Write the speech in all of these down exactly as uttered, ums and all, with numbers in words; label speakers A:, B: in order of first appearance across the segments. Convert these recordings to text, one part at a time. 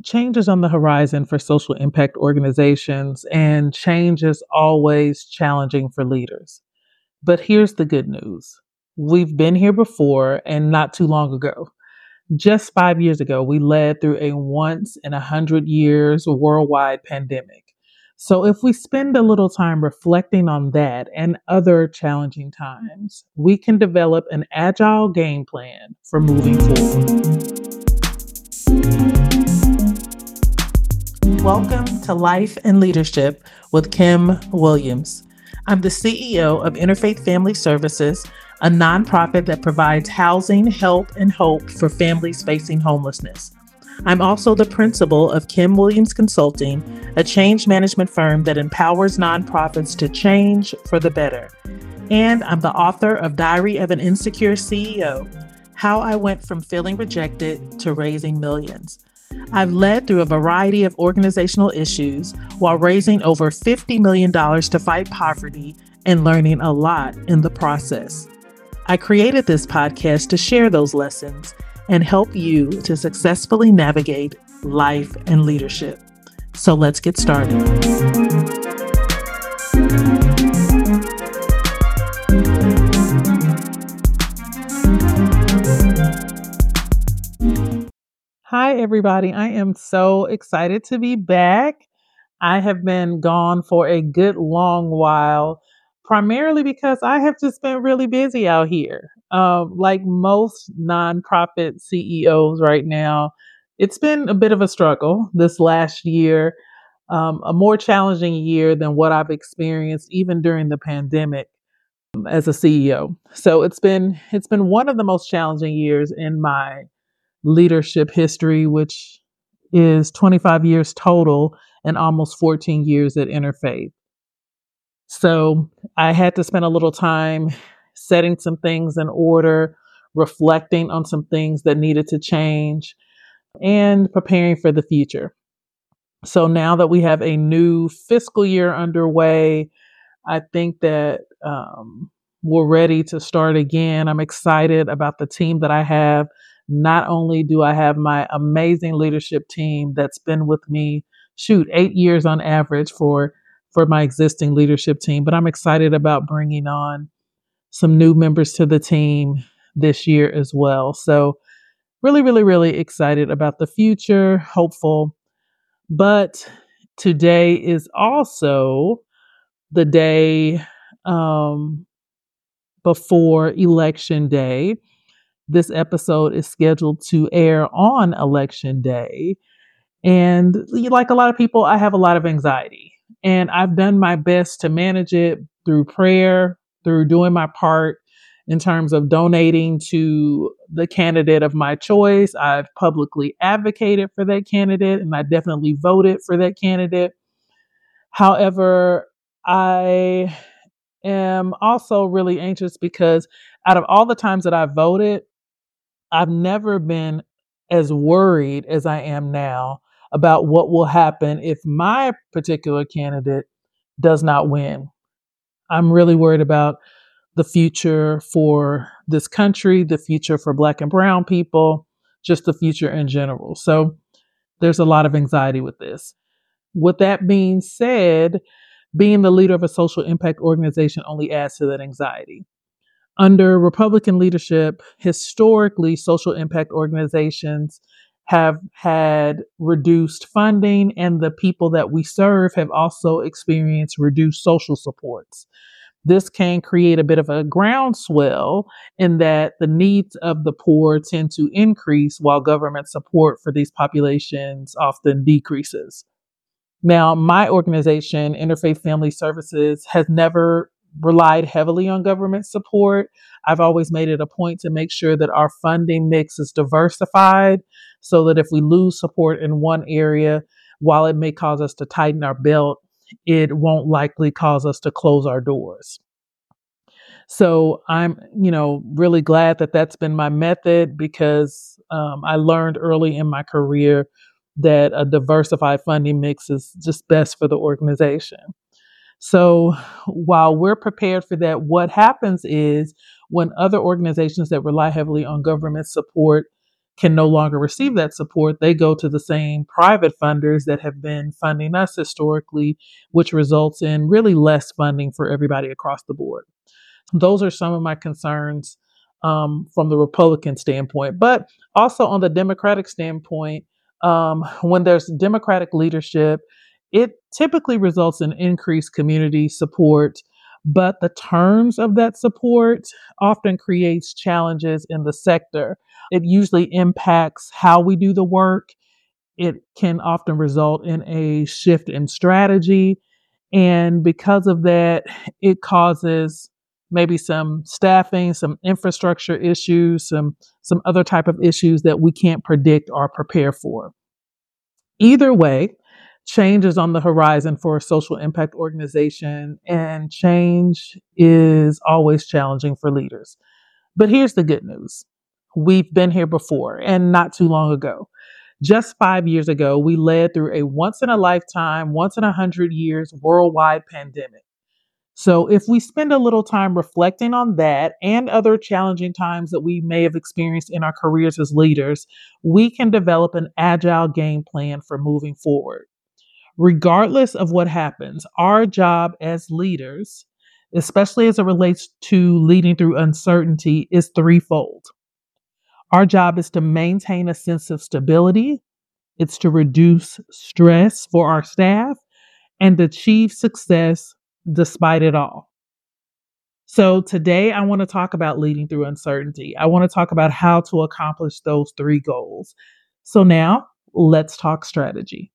A: Change is on the horizon for social impact organizations, and change is always challenging for leaders. But here's the good news. We've been here before and not too long ago. Just five years ago, we led through a once in a hundred years worldwide pandemic. So if we spend a little time reflecting on that and other challenging times, we can develop an agile game plan for moving forward. Welcome to Life and Leadership with Kim Williams. I'm the C E O of Interfaith Family Services, a nonprofit that provides housing, help, and hope for families facing homelessness. I'm also the principal of Kim Williams Consulting, a change management firm that empowers nonprofits to change for the better. And I'm the author of Diary of an Insecure C E O, How I Went from Feeling Rejected to Raising Millions. I've led through a variety of organizational issues while raising over fifty million dollars to fight poverty and learning a lot in the process. I created this podcast to share those lessons and help you to successfully navigate life and leadership. So let's get started. Hi, everybody. I am so excited to be back. I have been gone for a good long while, primarily because I have just been really busy out here. Um, like most nonprofit C E Os right now, it's been a bit of a struggle this last year, um, a more challenging year than what I've experienced even during the pandemic um, as a C E O. So it's been it's been one of the most challenging years in my leadership history, which is twenty-five years total and almost fourteen years at Interfaith. So I had to spend a little time setting some things in order, reflecting on some things that needed to change, and preparing for the future. So now that we have a new fiscal year underway, I think that um, we're ready to start again. I'm excited about the team that I have. Not only do I have my amazing leadership team that's been with me, shoot, eight years on average for, for my existing leadership team, but I'm excited about bringing on some new members to the team this year as well. So really, really, really excited about the future, hopeful. But today is also the day um, before Election Day. This episode is scheduled to air on Election Day. And like a lot of people, I have a lot of anxiety. And I've done my best to manage it through prayer, through doing my part in terms of donating to the candidate of my choice. I've publicly advocated for that candidate, and I definitely voted for that candidate. However, I am also really anxious because out of all the times that I voted, I've never been as worried as I am now about what will happen if my particular candidate does not win. I'm really worried about the future for this country, the future for Black and Brown people, just the future in general. So there's a lot of anxiety with this. With that being said, being the leader of a social impact organization only adds to that anxiety. Under Republican leadership, historically, social impact organizations have had reduced funding, and the people that we serve have also experienced reduced social supports. This can create a bit of a groundswell in that the needs of the poor tend to increase while government support for these populations often decreases. Now, my organization, Interfaith Family Services, has never relied heavily on government support. I've always made it a point to make sure that our funding mix is diversified so that if we lose support in one area, while it may cause us to tighten our belt, it won't likely cause us to close our doors. So I'm, you know, really glad that that's been my method because um, I learned early in my career that a diversified funding mix is just best for the organization. So while we're prepared for that, what happens is when other organizations that rely heavily on government support can no longer receive that support, they go to the same private funders that have been funding us historically, which results in really less funding for everybody across the board. Those are some of my concerns um, from the Republican standpoint. But also on the Democratic standpoint, um, when there's Democratic leadership, it typically results in increased community support, but the terms of that support often creates challenges in the sector. It usually impacts how we do the work. It can often result in a shift in strategy. And because of that, it causes maybe some staffing, some infrastructure issues, some some other type of issues that we can't predict or prepare for. Either way, change is on the horizon for a social impact organization, and change is always challenging for leaders. But here's the good news. We've been here before and not too long ago. Just five years ago, we led through a once in a lifetime, once in a hundred years worldwide pandemic. So if we spend a little time reflecting on that and other challenging times that we may have experienced in our careers as leaders, we can develop an agile game plan for moving forward. Regardless of what happens, our job as leaders, especially as it relates to leading through uncertainty, is threefold. Our job is to maintain a sense of stability, it's to reduce stress for our staff, and achieve success despite it all. So today I want to talk about leading through uncertainty. I want to talk about how to accomplish those three goals. So now let's talk strategy.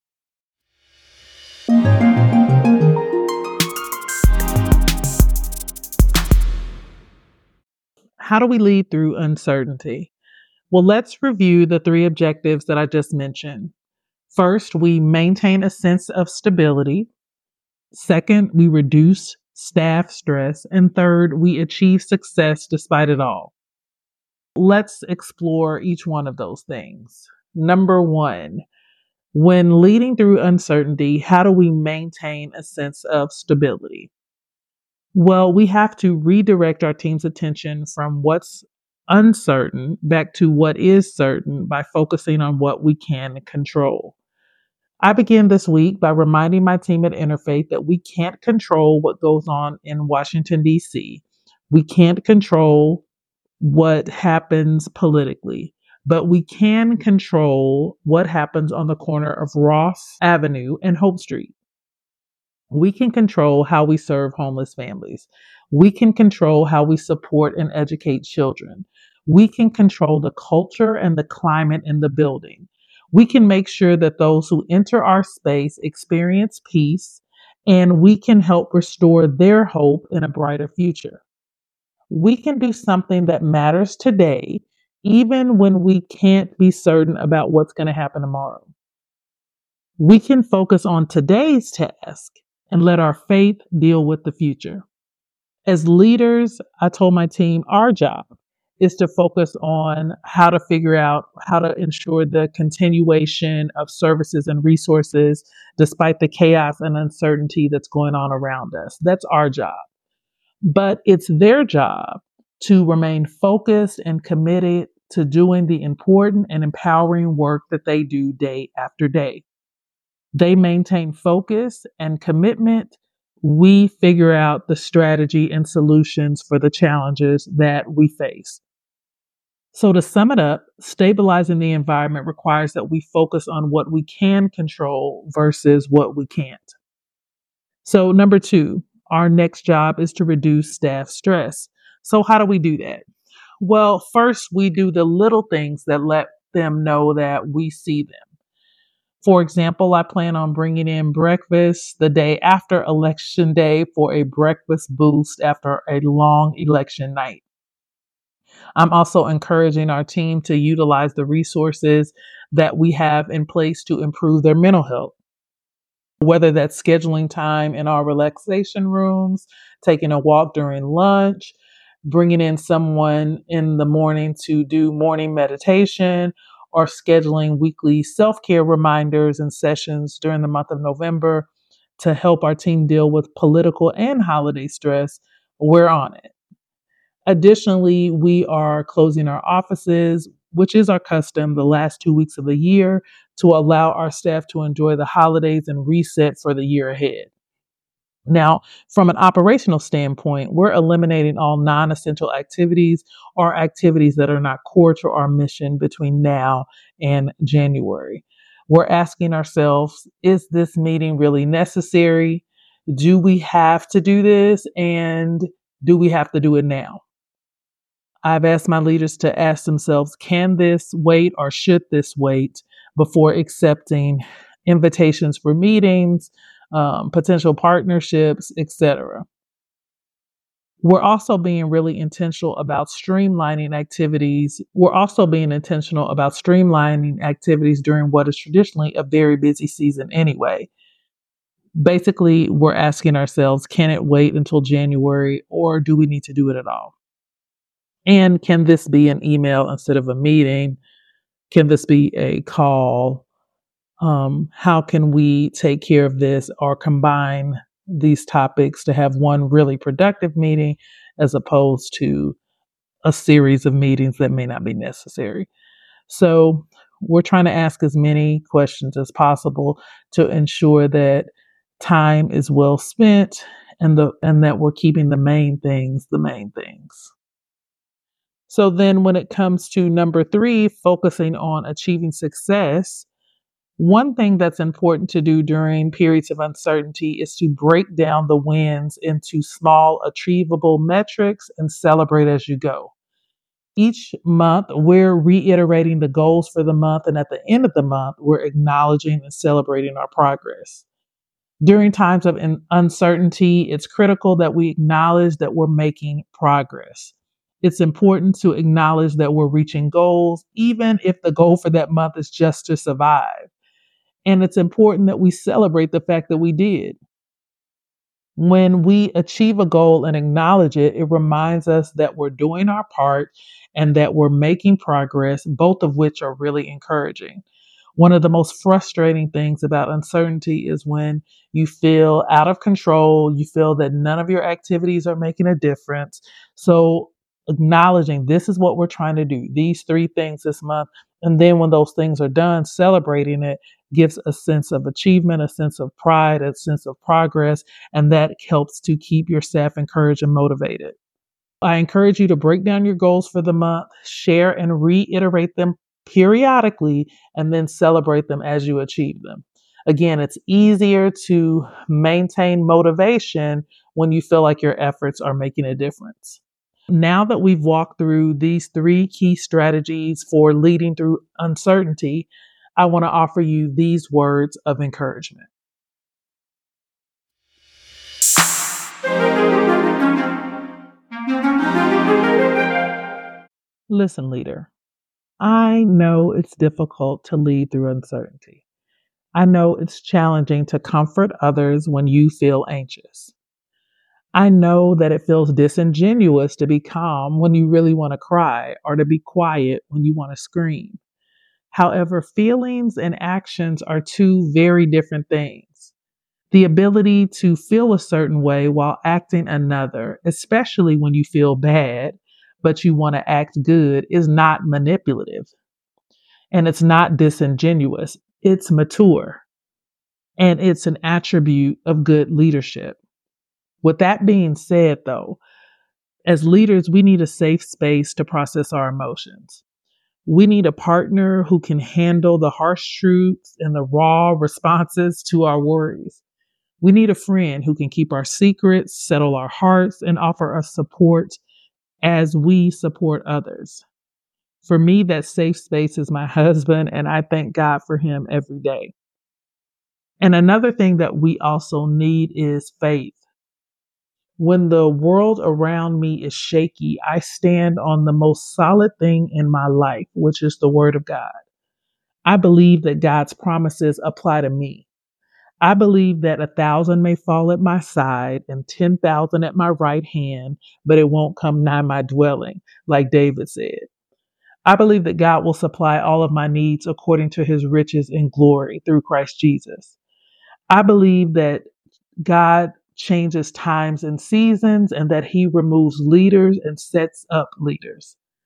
A: How do we lead through uncertainty? Well, let's review the three objectives that I just mentioned. First, we maintain a sense of stability. Second, we reduce staff stress. And third, we achieve success despite it all. Let's explore each one of those things. Number one, when leading through uncertainty, how do we maintain a sense of stability? Well, we have to redirect our team's attention from what's uncertain back to what is certain by focusing on what we can control. I began this week by reminding my team at Interfaith that we can't control what goes on in Washington, D C. We can't control what happens politically, but we can control what happens on the corner of Ross Avenue and Hope Street. We can control how we serve homeless families. We can control how we support and educate children. We can control the culture and the climate in the building. We can make sure that those who enter our space experience peace, and we can help restore their hope in a brighter future. We can do something that matters today, even when we can't be certain about what's going to happen tomorrow. We can focus on today's task and let our faith deal with the future. As leaders, I told my team our job is to focus on how to figure out how to ensure the continuation of services and resources despite the chaos and uncertainty that's going on around us. That's our job. But it's their job to remain focused and committed to doing the important and empowering work that they do day after day. They maintain focus and commitment. We figure out the strategy and solutions for the challenges that we face. So to sum it up, stabilizing the environment requires that we focus on what we can control versus what we can't. So number two, our next job is to reduce staff stress. So how do we do that? Well, first we do the little things that let them know that we see them. For example, I plan on bringing in breakfast the day after election day for a breakfast boost after a long election night. I'm also encouraging our team to utilize the resources that we have in place to improve their mental health, whether that's scheduling time in our relaxation rooms, taking a walk during lunch, bringing in someone in the morning to do morning meditation, or scheduling weekly self-care reminders and sessions during the month of November to help our team deal with political and holiday stress. We're on it. Additionally, we are closing our offices. which is our custom the last two weeks of the year to allow our staff to enjoy the holidays and reset for the year ahead. Now, from an operational standpoint, we're eliminating all non essential activities or activities that are not core to our mission between now and January. We're asking ourselves, is this meeting really necessary? Do we have to do this? And do we have to do it now? I've asked my leaders to ask themselves, can this wait or should this wait before accepting invitations for meetings, um, potential partnerships, et cetera. We're also being really intentional about streamlining activities. We're also being intentional about streamlining activities during what is traditionally a very busy season anyway. Basically, we're asking ourselves, can it wait until January or do we need to do it at all? And can this be an email instead of a meeting? Can this be a call? Um, how can we take care of this or combine these topics to have one really productive meeting as opposed to a series of meetings that may not be necessary? So we're trying to ask as many questions as possible to ensure that time is well spent and the and that we're keeping the main things the main things. So then when it comes to number three, focusing on achieving success, one thing that's important to do during periods of uncertainty is to break down the wins into small, achievable metrics and celebrate as you go. Each month, we're reiterating the goals for the month, and at the end of the month, we're acknowledging and celebrating our progress. During times of in- uncertainty, it's critical that we acknowledge that we're making progress. It's important to acknowledge that we're reaching goals, even if the goal for that month is just to survive. And it's important that we celebrate the fact that we did. When we achieve a goal and acknowledge it, it reminds us that we're doing our part and that we're making progress, both of which are really encouraging. One of the most frustrating things about uncertainty is when you feel out of control, you feel that none of your activities are making a difference. So, acknowledging this is what we're trying to do, these three things this month. And then when those things are done, celebrating it gives a sense of achievement, a sense of pride, a sense of progress, and that helps to keep your staff encouraged and motivated. I encourage you to break down your goals for the month, share and reiterate them periodically, and then celebrate them as you achieve them. Again, it's easier to maintain motivation when you feel like your efforts are making a difference. Now that we've walked through these three key strategies for leading through uncertainty, I want to offer you these words of encouragement. Listen, leader, I know it's difficult to lead through uncertainty. I know it's challenging to comfort others when you feel anxious. I know that it feels disingenuous to be calm when you really want to cry or to be quiet when you want to scream. However, feelings and actions are two very different things. The ability to feel a certain way while acting another, especially when you feel bad, but you want to act good, is not manipulative and it's not disingenuous. It's mature and it's an attribute of good leadership. With that being said, though, as leaders, we need a safe space to process our emotions. We need a partner who can handle the harsh truths and the raw responses to our worries. We need a friend who can keep our secrets, settle our hearts, and offer us support as we support others. For me, that safe space is my husband, and I thank God for him every day. And another thing that we also need is faith. When the world around me is shaky, I stand on the most solid thing in my life, which is the Word of God. I believe that God's promises apply to me. I believe that a thousand may fall at my side and ten thousand at my right hand, but it won't come nigh my dwelling, like David said. I believe that God will supply all of my needs according to his riches in glory through Christ Jesus. I believe that God changes times and seasons and that he removes leaders and sets up leaders.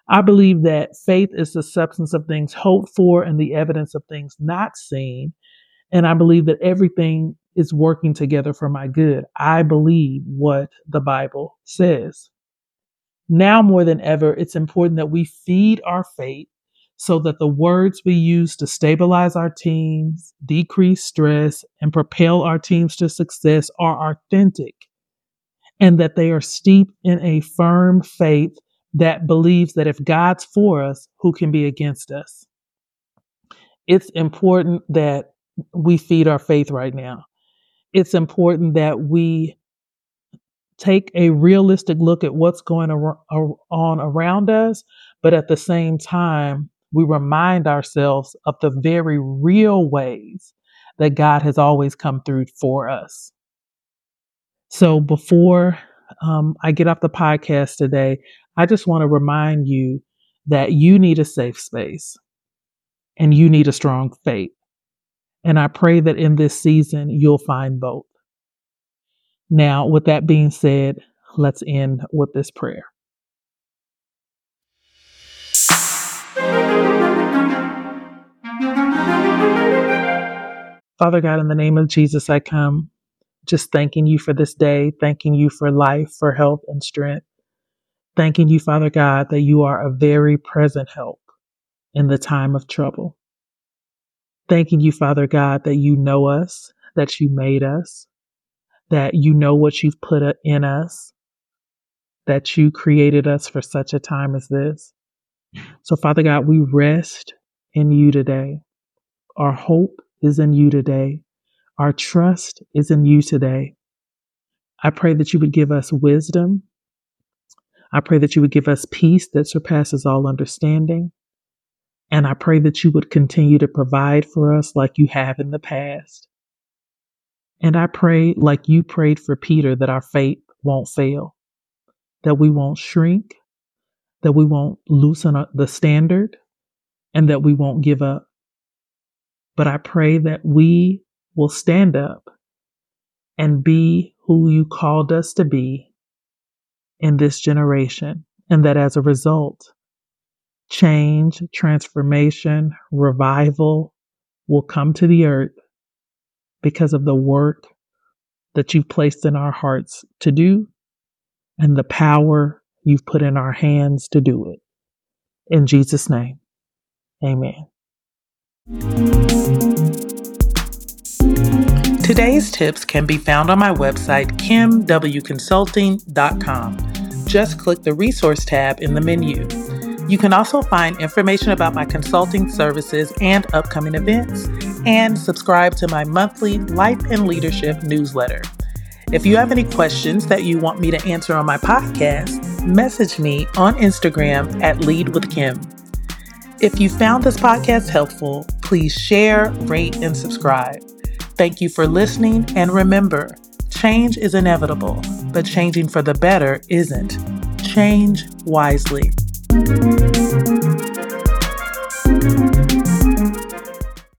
A: I believe that faith is the substance of things hoped for and the evidence of things not seen. And I believe that everything is working together for my good. I believe what the Bible says. Now more than ever, it's important that we feed our faith so that the words we use to stabilize our teams, decrease stress, and propel our teams to success are authentic, and that they are steeped in a firm faith that believes that if God's for us, who can be against us? It's important that we feed our faith right now. It's important that we take a realistic look at what's going ar- on around us, but at the same time, we remind ourselves of the very real ways that God has always come through for us. So before um, I get off the podcast today, I just want to remind you that you need a safe space and you need a strong faith. And I pray that in this season, you'll find both. Now, with that being said, let's end with this prayer. Father God, in the name of Jesus, I come just thanking you for this day, thanking you for life, for health and strength. Thanking you, Father God, that you are a very present help in the time of trouble. Thanking you, Father God, that you know us, that you made us, that you know what you've put in us, that you created us for such a time as this. So, Father God, we rest in you today. Our hope is in you today. Our trust is in you today. I pray that you would give us wisdom. I pray that you would give us peace that surpasses all understanding. And I pray that you would continue to provide for us like you have in the past. And I pray, like you prayed for Peter, that our faith won't fail, that we won't shrink, that we won't loosen the standard, and that we won't give up. But I pray that we will stand up and be who you called us to be in this generation, and that as a result, change, transformation, revival will come to the earth because of the work that you've placed in our hearts to do and the power you've put in our hands to do it. In Jesus' name, amen. Today's tips can be found on my website, kim w consulting dot com. Just click the resource tab in the menu. You can also find information about my consulting services and upcoming events, and subscribe to my monthly Life and Leadership newsletter. If you have any questions that you want me to answer on my podcast, message me on Instagram at Lead with Kim. If you found this podcast helpful, please share, rate, and subscribe. Thank you for listening, and remember, change is inevitable, but changing for the better isn't. Change wisely.